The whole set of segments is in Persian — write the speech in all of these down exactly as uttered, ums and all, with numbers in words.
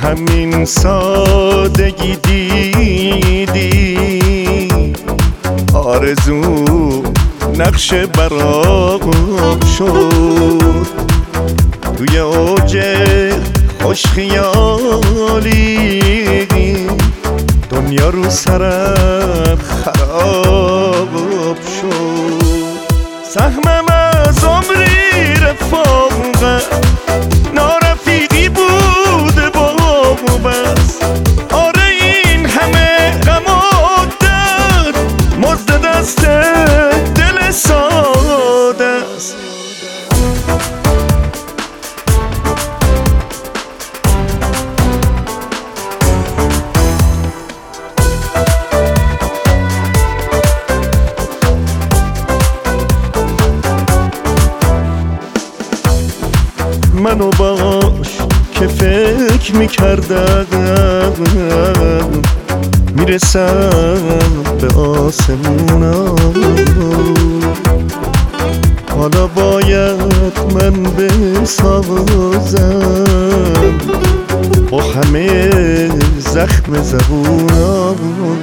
همین سادگی دیدی آرزو نقش براب شد توی اوج خوش خیالی دنیا رو سرم خراب شد. سهمم از عمری رفاقت نارفیقی بوده با بس. آره این همه غم و درد مزد دست دل ساده است. منو باش که فکر میکردم میرسم به آسمونا، حالا باید من بسازم با همه زخم زبونا.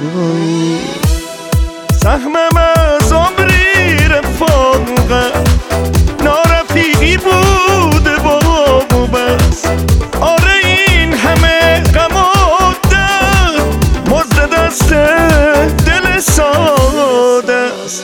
سهمم از عمری رفاقت نارفیقی بوده با بس. آره این همه غم و درد مزد دست دل ساده است.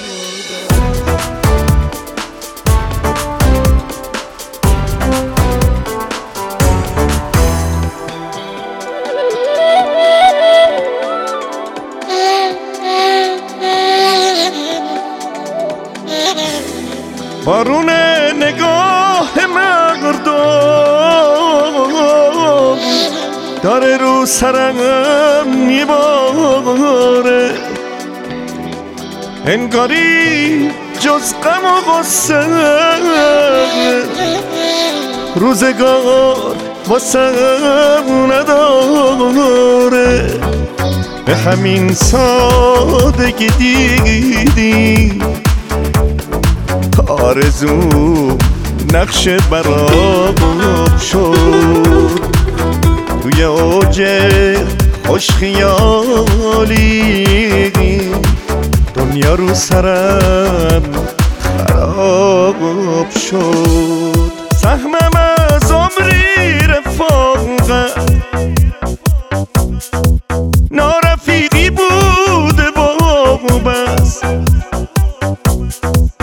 بارون نگاه مردم داره رو سرم میباره، انگاری جز غم و غصه روزگار واسم نداره. به همین سادگی دیدی آرزو نقش براب شد توی اوج خوش خیالی دنیا رو سرم خراب شد. سهمم از عمری رفاقت نارفیقی بوده با بس.